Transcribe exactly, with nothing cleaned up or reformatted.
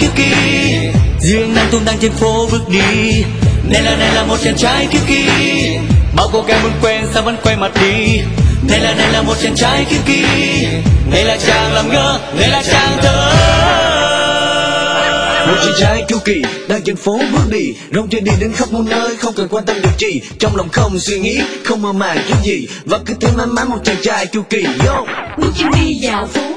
kiêu kỳ, riêng nàng tung tăng trên phố bước đi. Này là này là một chàng trai kiêu kỳ, bao cô gái muốn quen sao vẫn quay mặt đi. Này là này là một chàng trai kiêu kỳ, này là chàng làm ngơ, này là chàng thơ. Một chàng trai kiêu kỳ đang trên phố bước đi, rong trên đi đến khắp muôn nơi, không cần quan tâm được gì, trong lòng không suy nghĩ, không mơ màng chút gì, và cứ thế mãi mãi một chàng trai kiêu kỳ. Yo, bước chân đi dạo phố